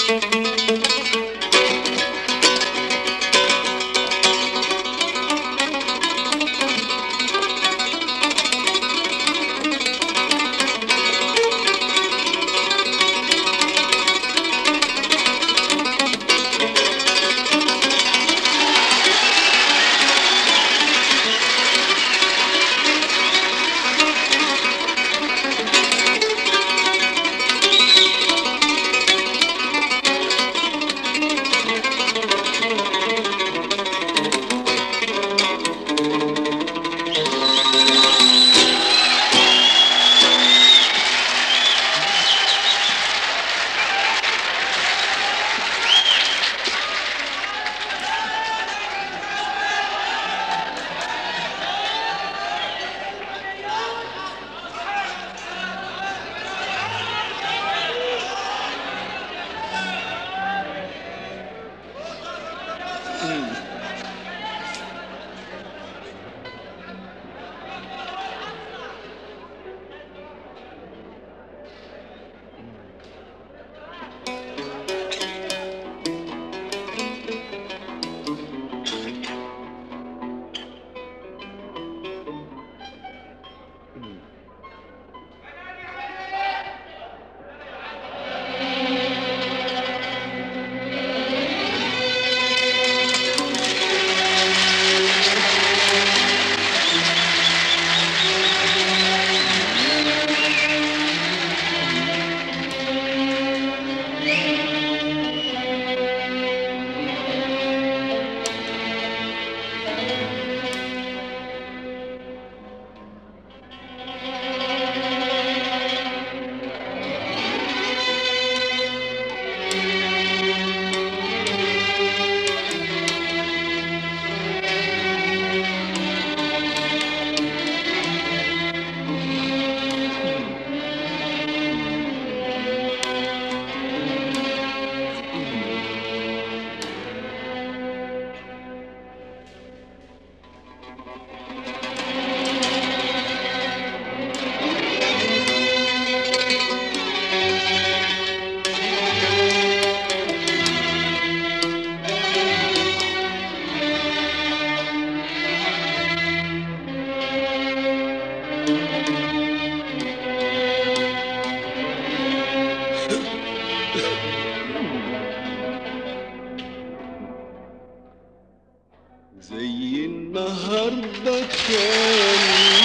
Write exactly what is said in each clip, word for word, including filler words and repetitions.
زي النهارده كان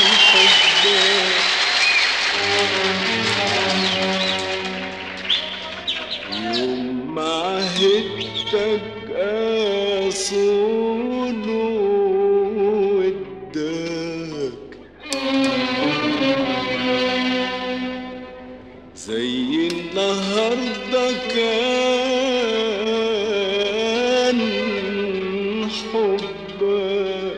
حبك يوم ما عهدتك اصون وداك، زي النهارده كان حبك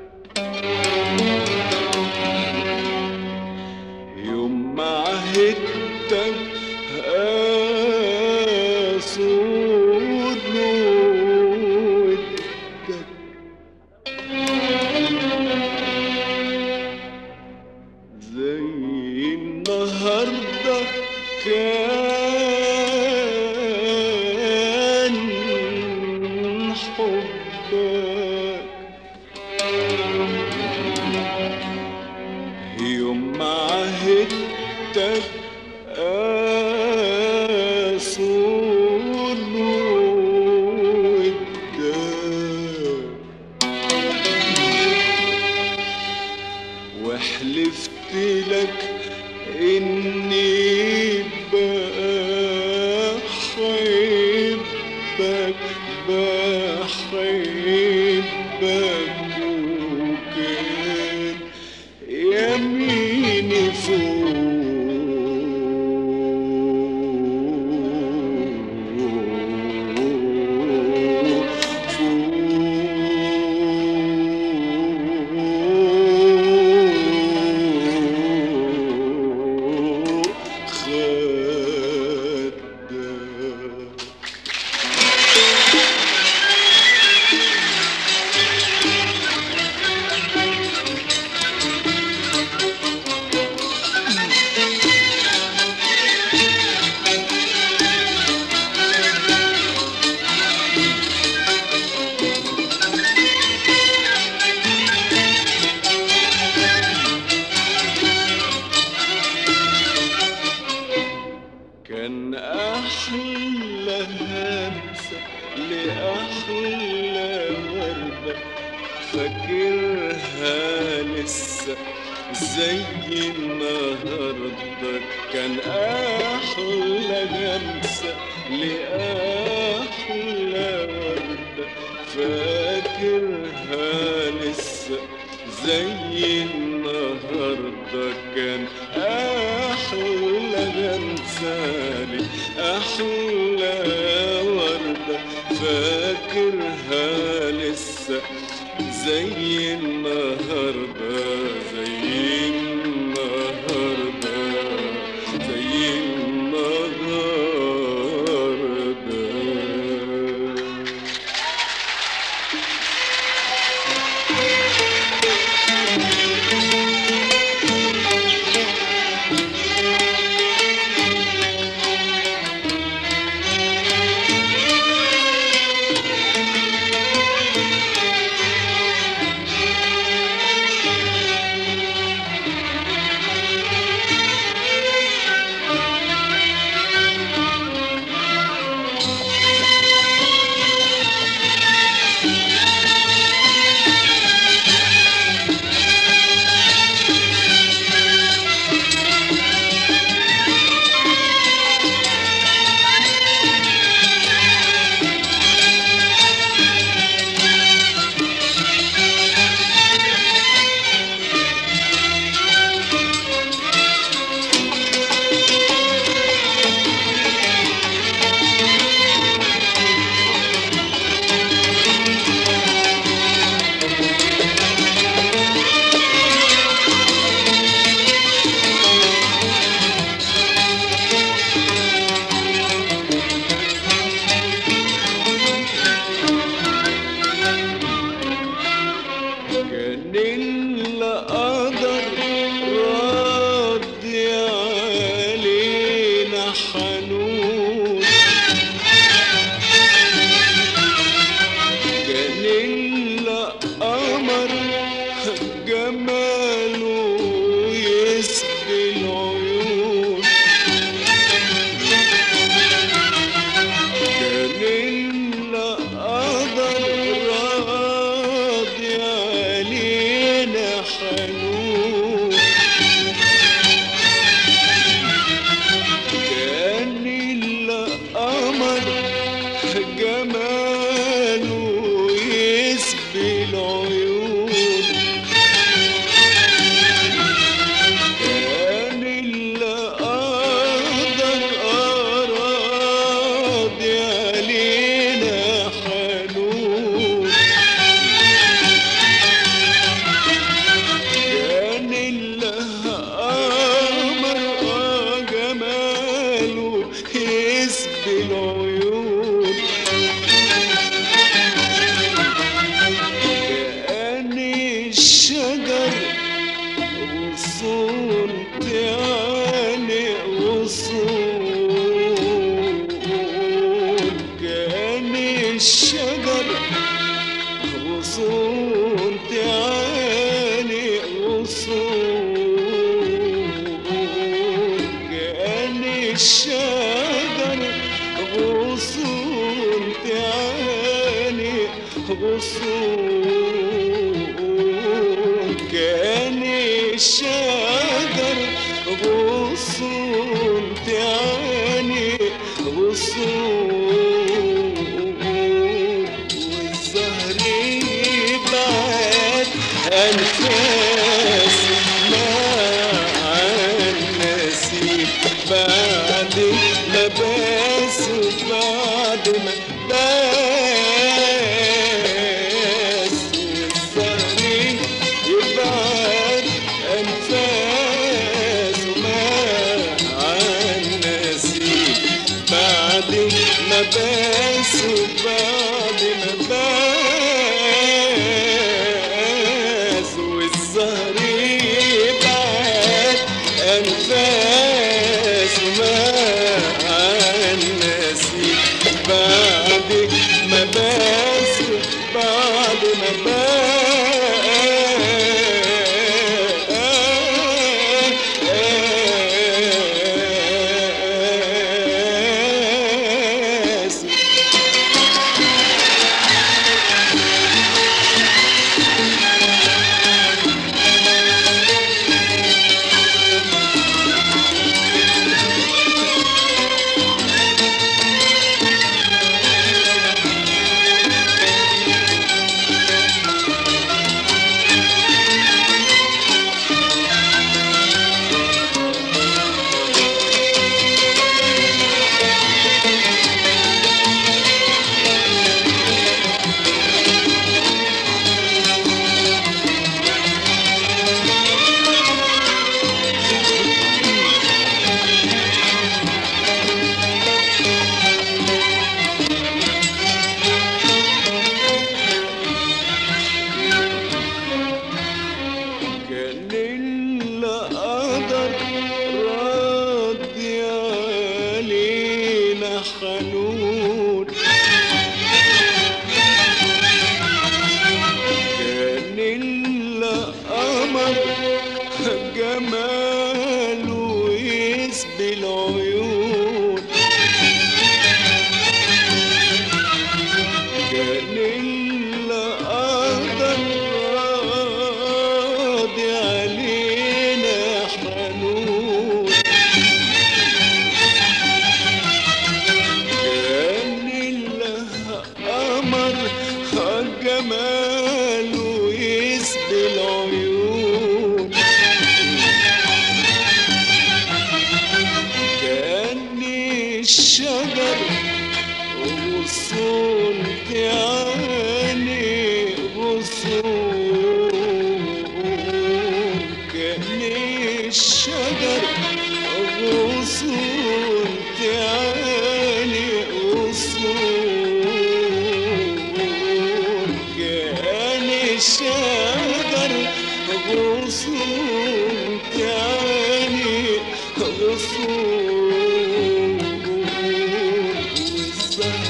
يوم ما عهدتك اصون وداك، زي النهارده كان حبك يوم ما عهدتك اصون وداك، وحلفت لك إني بحبك بحبك وكان يميني فوق لأحلى وردة فاكرها لسه زي النهاردة. كان أحلى جلسة لأحلى وردة فاكرها لسه زي النهاردة. كان أحلى جلسة لأحلى وردة فاكرها لسه زي النهاردة زي النهاردة زي النهاردة.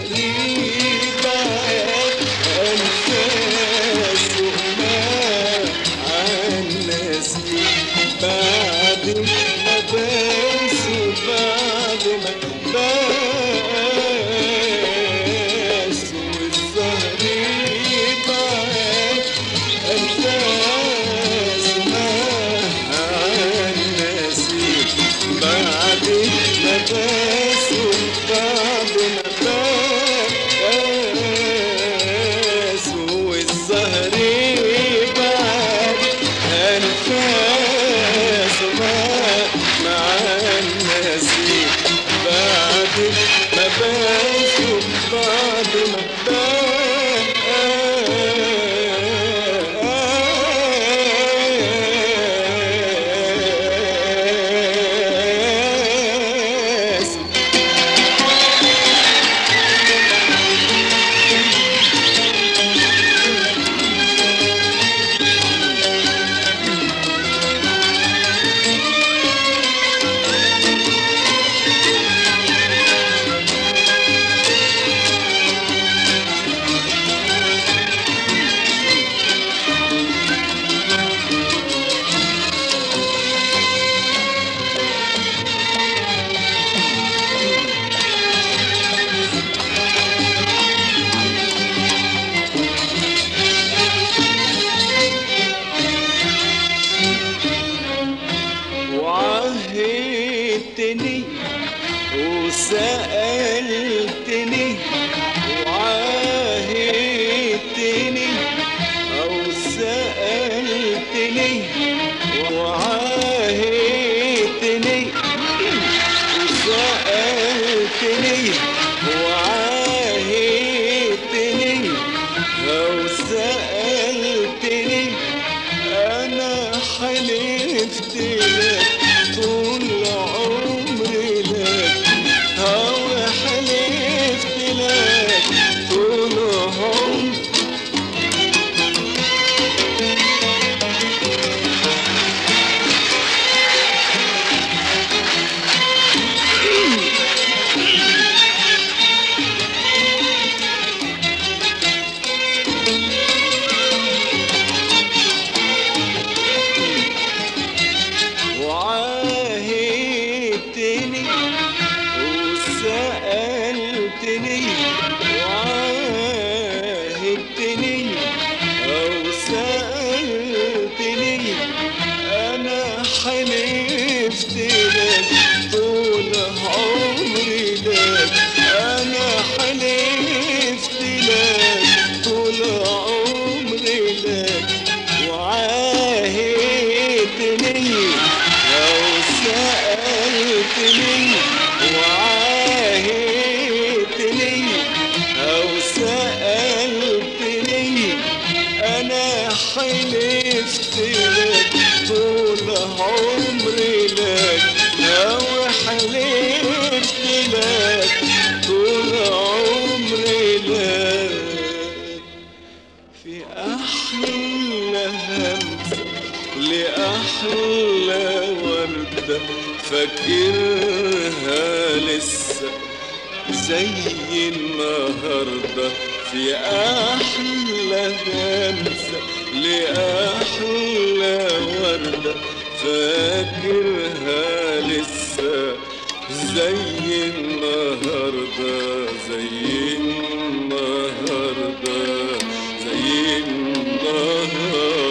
بعد أنفاس وما عن نسيم بعد ما بس وبعد ما بس والزهر بعد أنفاس ما عن نسيم بعد ما بس وبعد ما بس والزهر بعد أنفاس ما مع النسيم بعد ما بس وبعد ما بس وعهدتني وسألتني وعاهدتني أو سألتني وعاهدتني وسألتني وعاهدتني أو سألتني أنا حلفت لك طول عمري لك أو حلفت لك طول عمري وعاهدتني وسألتني وعاهدتني أو سألتني أنا حلفت لك طول عمري لك أنا حلفت لك طول عمري لك وعاهدتني أو سألتني وعاهدتني أو سألتني أنا حلفت لك طول عمري لك أو حلفت لك طول عمري لك في أحلى همسة لأحلى وردة فاكرها لسه زي النهاردة في أحلى همسة لأحلى وردة فاكرها لسه زي النهاردة زي النهاردة زي النهاردة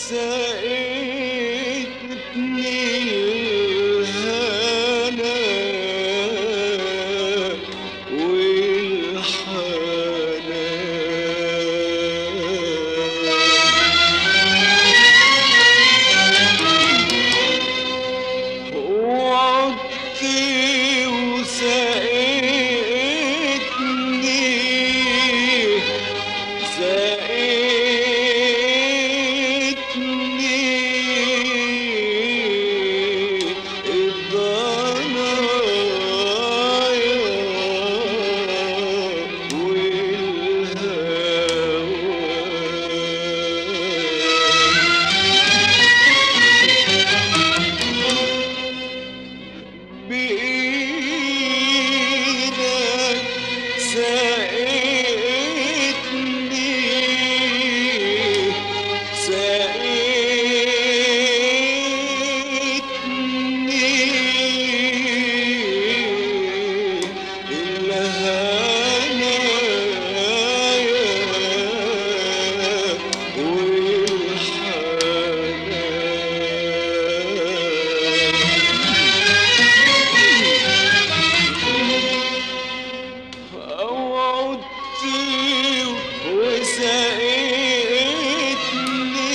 سقيتني الهنا والحنان، وعدت وسقيتني سقيتني الضنايا والهوى، بإيدك سقيتني سقيتني الهنايا والحنان، وعدت وسقيتني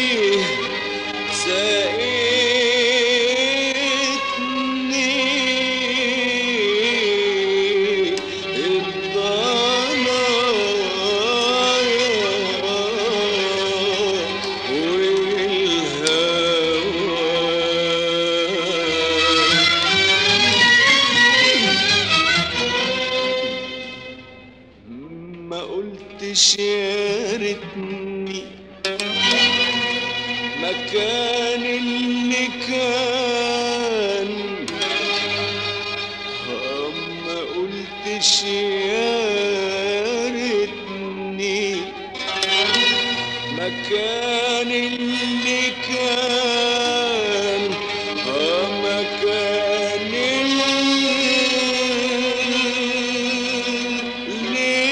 سقيتني الضنايا والهوى. ما قلتش يا ريتني مكان اللي كان، ما قلتش يا ريتني مكان اللي كان، مكان اللي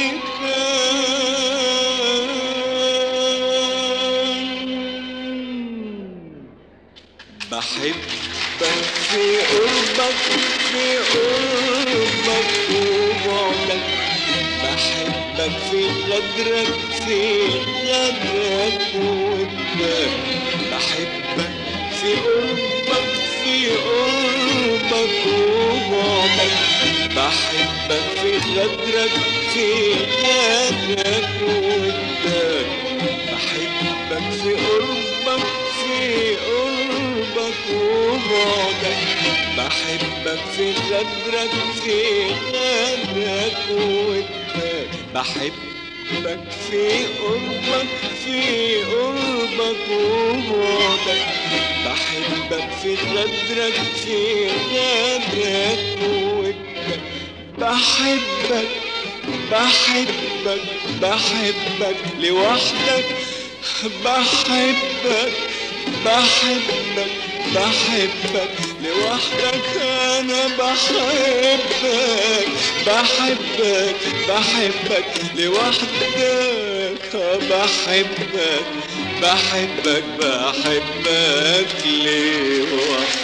بحبك في قربك في قربك وبعدك، بحبك في غدرك في غدرك وودك، بحبك في قربك في قربك وبعدك، بحبك في غدرك في غدرك وودك، بحبك في قربك في قربك وبعدك، بحبك في غدرك في غدرك وودك، بحبك في قربك في قربك وبعدك، بحبك في غدرك في غدرك وودك، بحبك بحبك بحبك لوحدك، بحبك بحبك بحبك لوحدك، أنا بحبك بحبك بحبك لوحدك، بحبك بحبك بحبك لوحدك.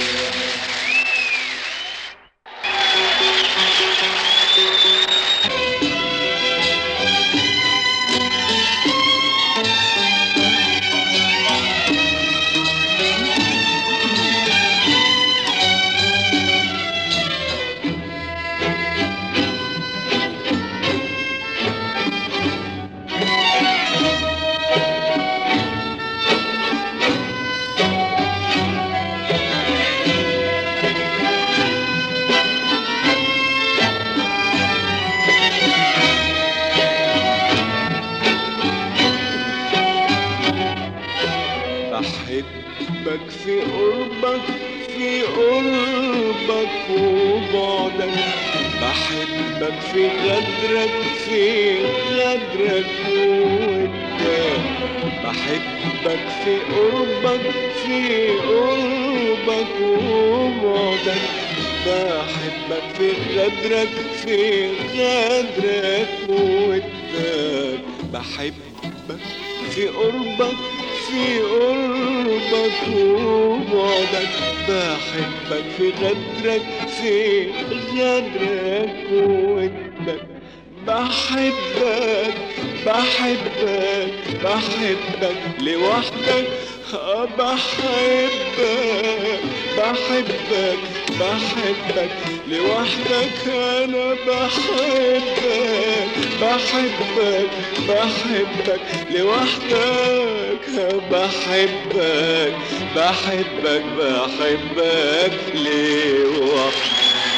بحبك في قربك في قربك وبعدك، بحبك في غدرك في غدرك وودك، بحبك في قربك في قربك وبعدك، بحبك في غدرك في غدرك وودك، بحبك في قربك في قربك وبعدك، بحبك في غدرك في غدرك وودك. بحبك بحبك بحبك لوحدك، آه بحبك بحبك بحبك لوحدك. انا بحبك بحبك بحبك لوحدك، بحبك بحبك بحبك لوحدك.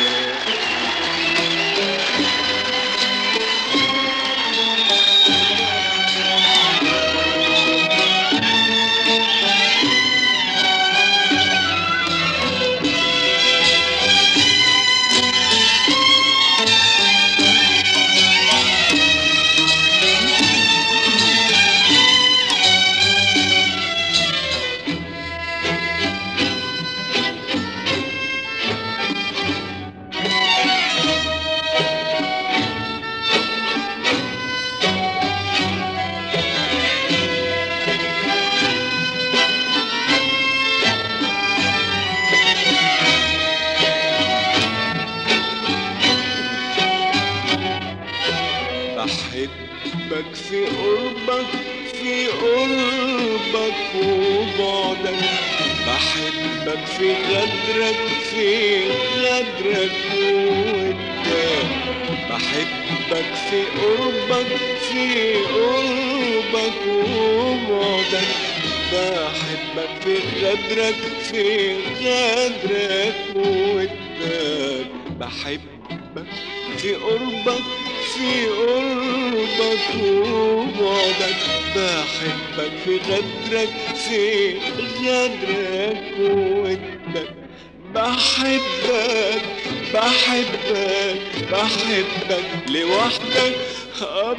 بحبك في قربك في قربك وبعدك، بحبك في غدرك في غدرك وودك. بحبك في قربك في قربك وبعدك، بحبك في غدرك في غدرك وودك. بحبك في قربك في قربك وبعدك، بحبك في غدرك في غدرك وودك. بحبك بحبك بحبك لوحدك، آه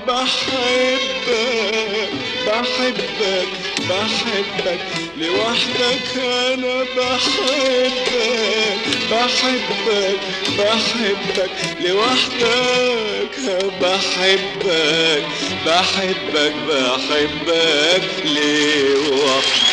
بحبك بحبك بحبك لوحدك. انا بحبك بحبك بحبك لوحدك، بحبك بحبك بحبك لوحدك.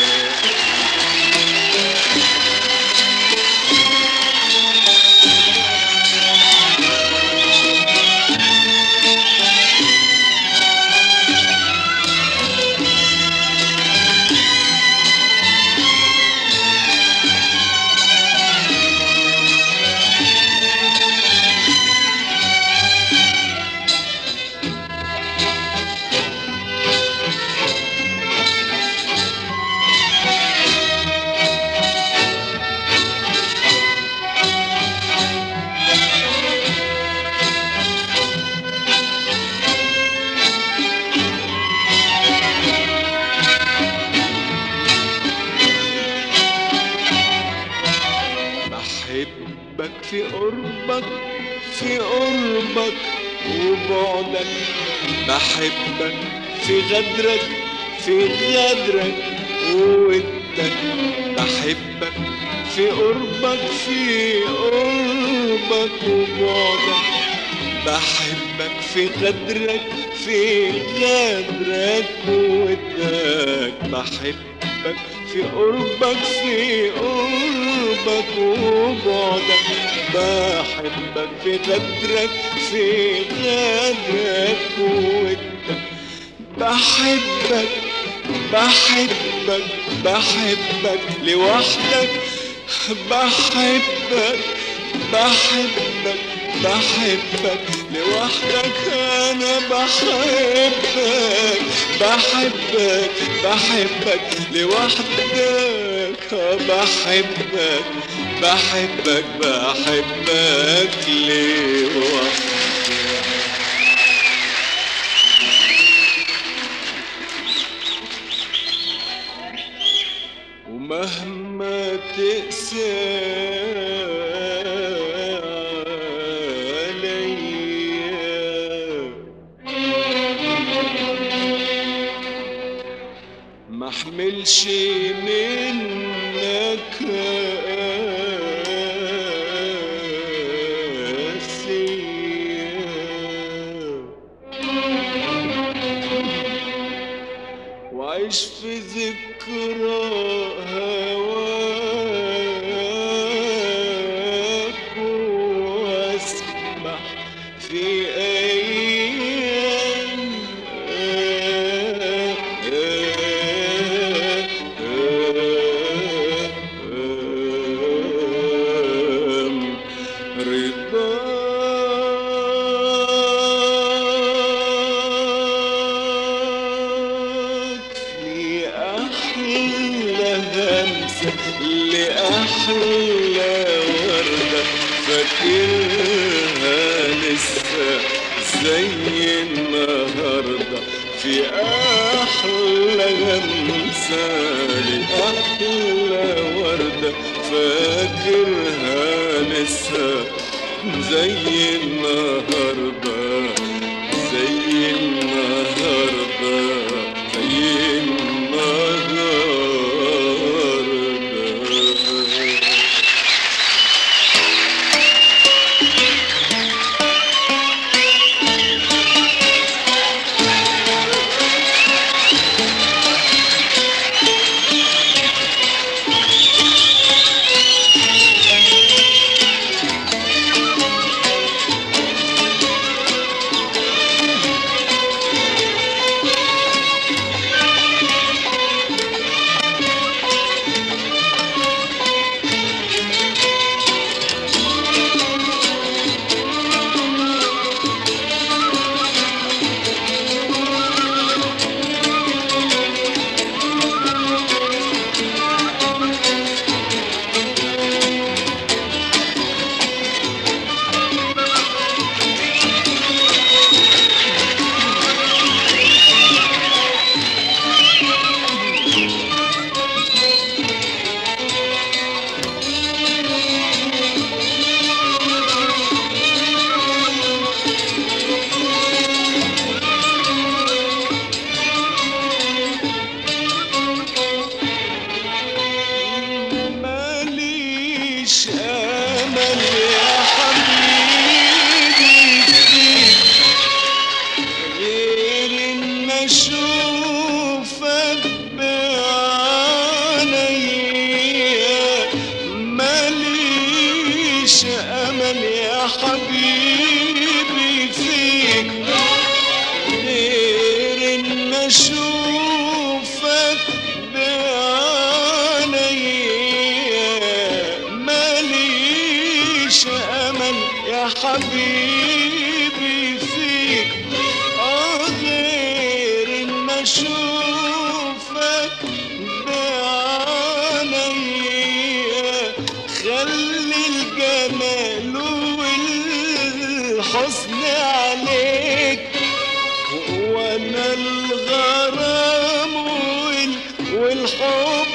بحبك في قربك في قربك وبعدك، بحبك في غدرك في غدرك وودك. بحبك في قربك في قربك وبعدك، بحبك في غدرك في غدرك وودك. بحبك في قربك في قربك وبعدك، بحبك في غدرك في غدرك وودك. بحبك بحبك بحبك لوحدك، بحبك بحبك بحبك لوحدك. انا بحبك بحبك بحبك لوحدك، بحبك بحبك بحبك لوحدك. ومهما تقسى محملش منك قاسية، وعيش في ذكرى هواك واسمح في أيام رضاك في أحلى همسة لأحلى وردة فاكرها لسه زي النهاردة في أحلى همسة لأحلى وردة فاكرها لسه زي النهاردة زي النهاردة زي النهاردة. ماليش أمل يا حبيبي فيك غير إن أشوفك بعينيا. ماليش أمل يا حبيبي فيك غير إن أشوفك بعينيا. ماليش أمل يا حبيبي فيك آه غير إن أشوفك بعينيا. خلي الجمال والحسن عليك وأنا الغرام والحب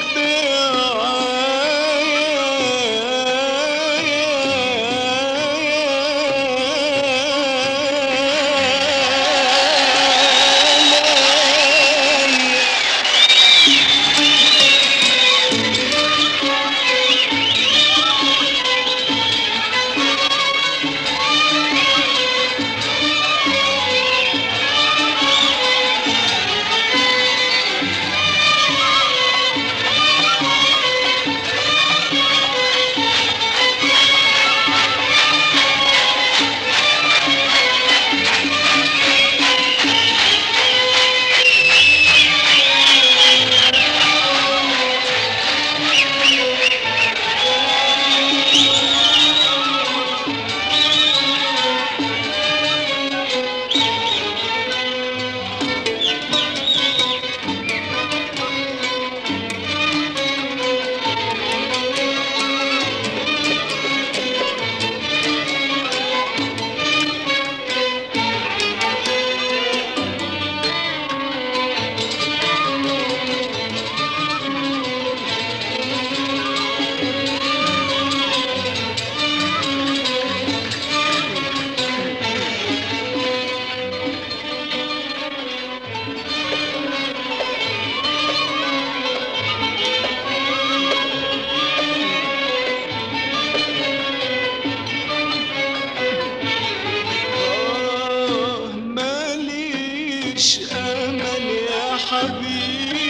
ماليش أمل يا حبيبي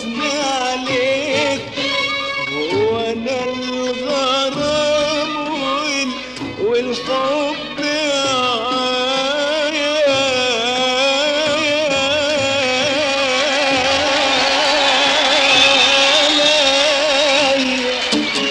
غصب عليك وانا الغرام وال- والحب عليا.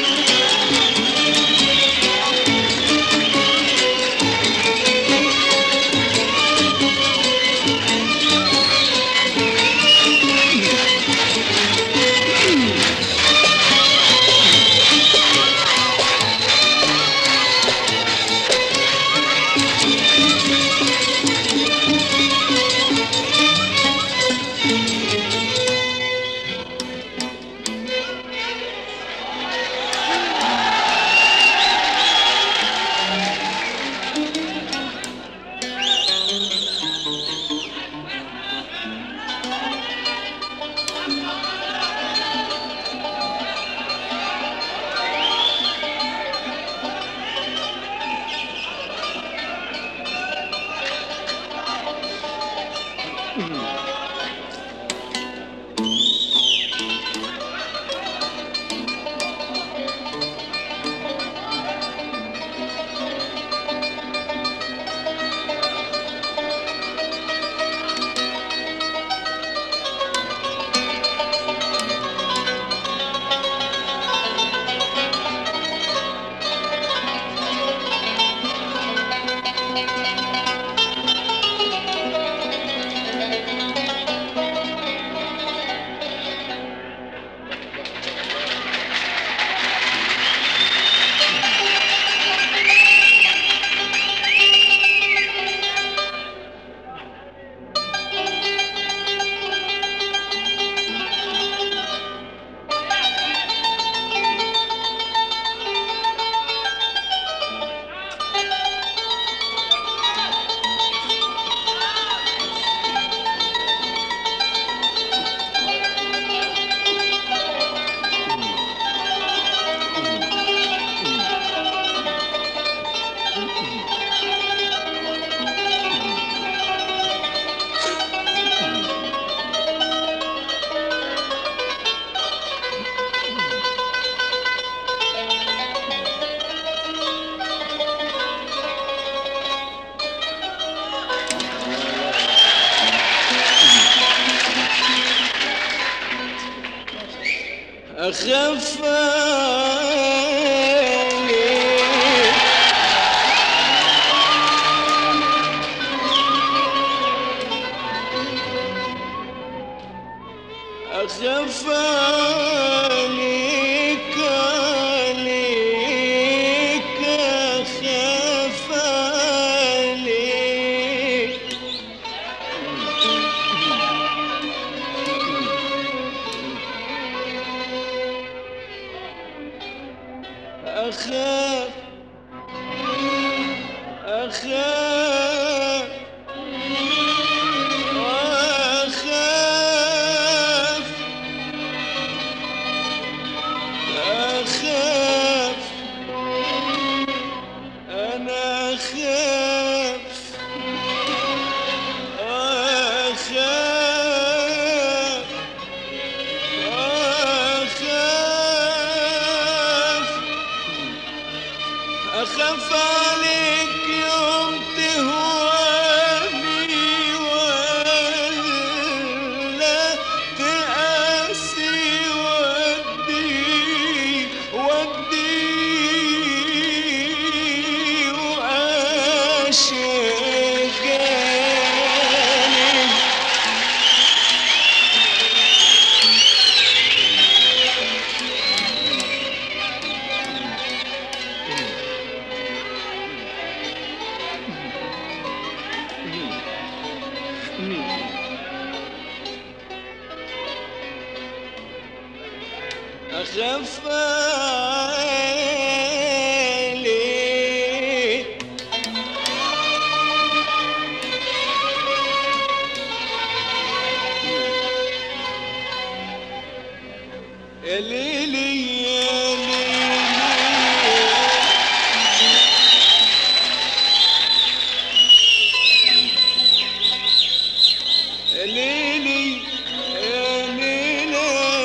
أخاف عليك أخاف عليك عليك أخاف عليك أخاف أخاف أخاف أخاف أنا أخاف أخاف أخاف أخاف عليك يوم تهواني ولا تقاسي ودي ودي وأشجاني. أخاف عليك يا ليلي يا ليلي يا ليلي يا ليلي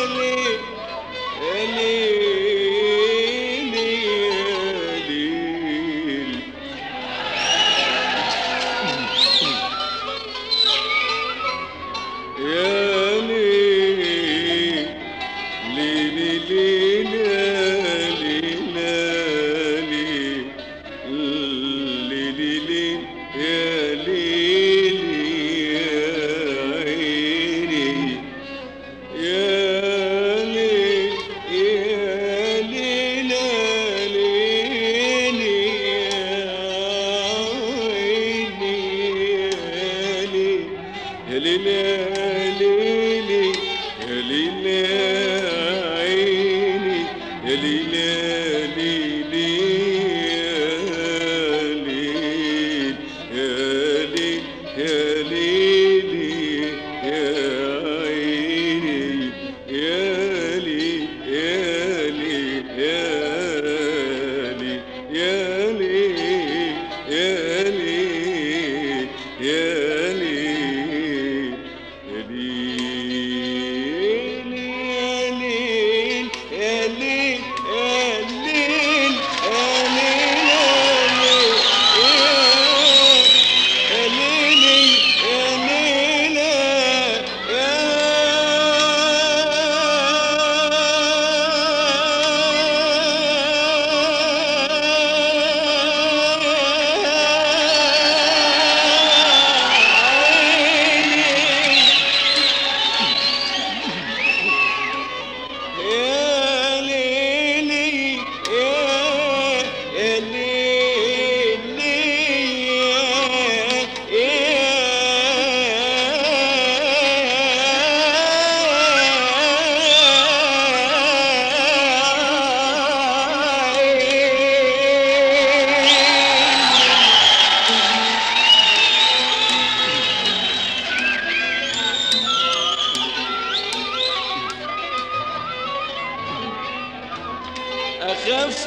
أخاف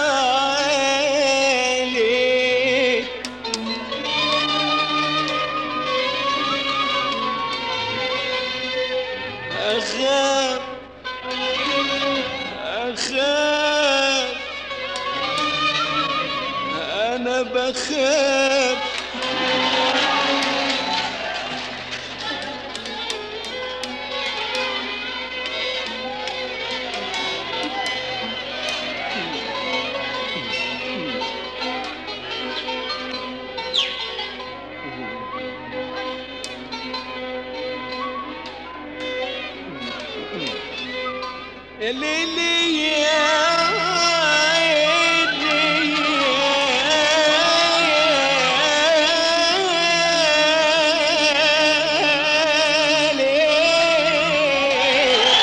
عليك أخاف أخاف أنا بخاف يا ليلي يا عيني يا ليل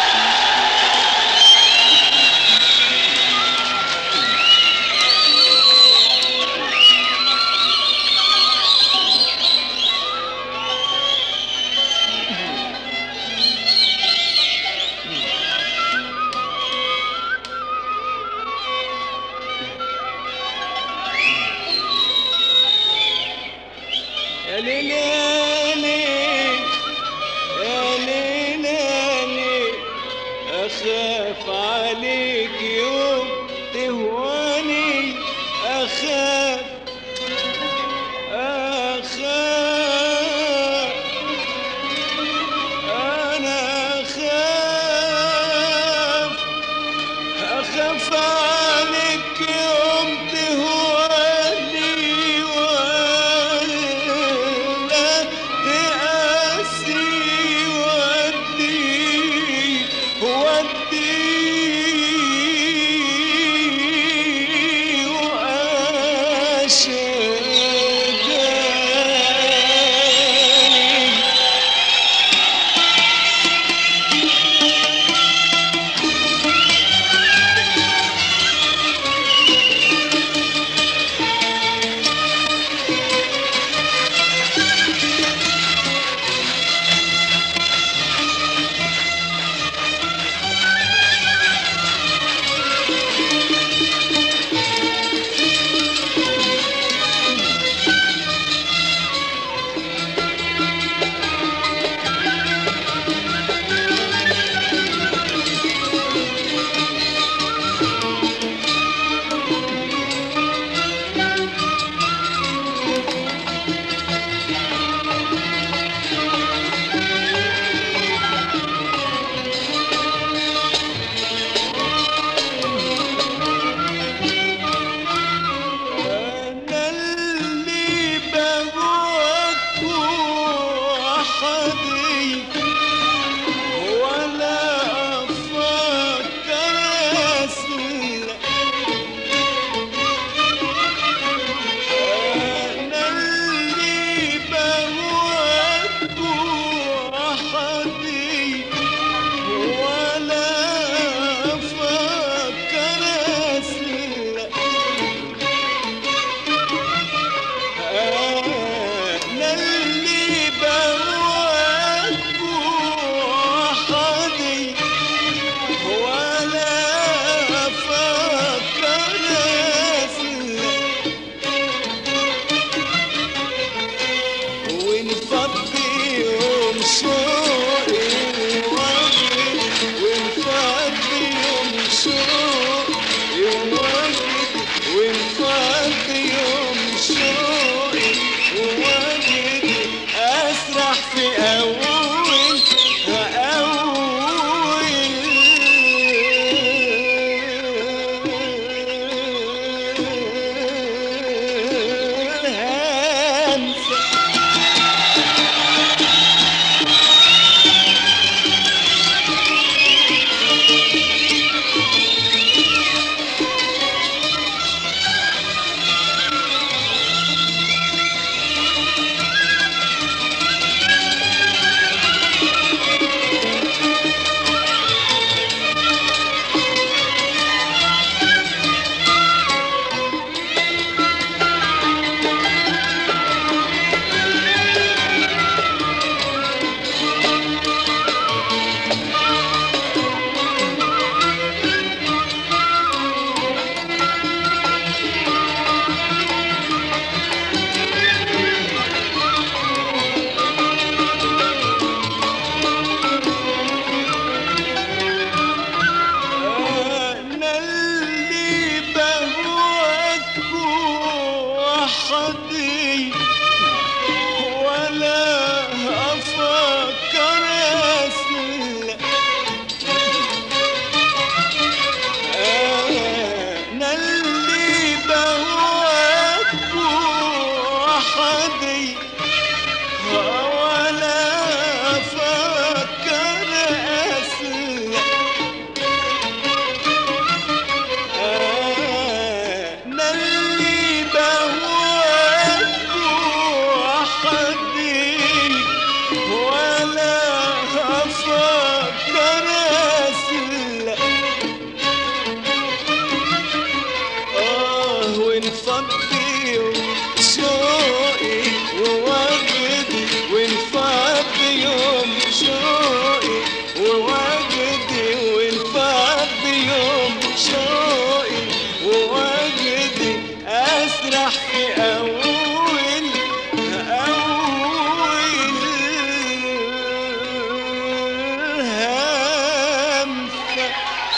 يا ليل يا ليل يا ليل يا ليل أخاف عليك يوم تهواني أخاف أخاف أنا أخاف أخاف عليك يوم تهواني ولا تقاسي ودي ودي وأشجاني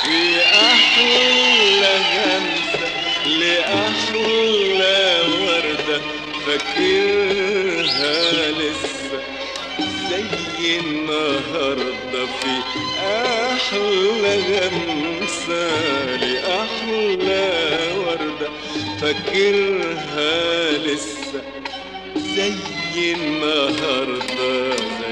في أحلى همسة لأحلى وردة فاكرها لسه زي النهاردة في أحلى همسة لأحلى وردة فاكرها لسه زي النهاردة